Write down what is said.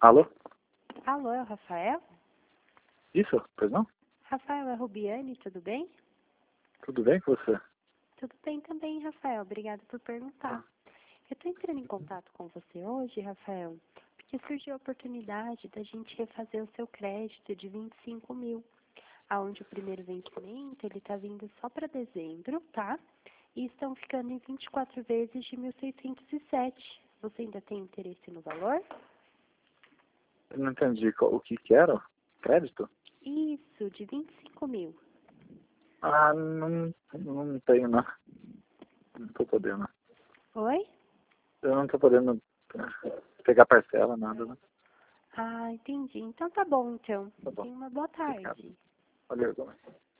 Alô? Alô, é o Rafael? Isso? Pois não? Rafael, é Rubiane, tudo bem? Tudo bem com você? Tudo bem também, Rafael. Obrigada por perguntar. Eu estou entrando em contato com você hoje, Rafael, porque surgiu a oportunidade da gente refazer o seu crédito de 25 mil, aonde o primeiro vencimento ele está vindo só para dezembro, tá? E estão ficando em 24 vezes de 1.607. Você ainda tem interesse no valor? Eu não entendi o que que era. Crédito? Isso, de 25 mil. Ah, não tenho, não. Não tô podendo. Oi? Eu não tô podendo pegar parcela, nada, né? Ah, entendi. Então tá bom, então. Tá bom. Tenha uma boa Obrigado. tarde. Valeu, Gomes.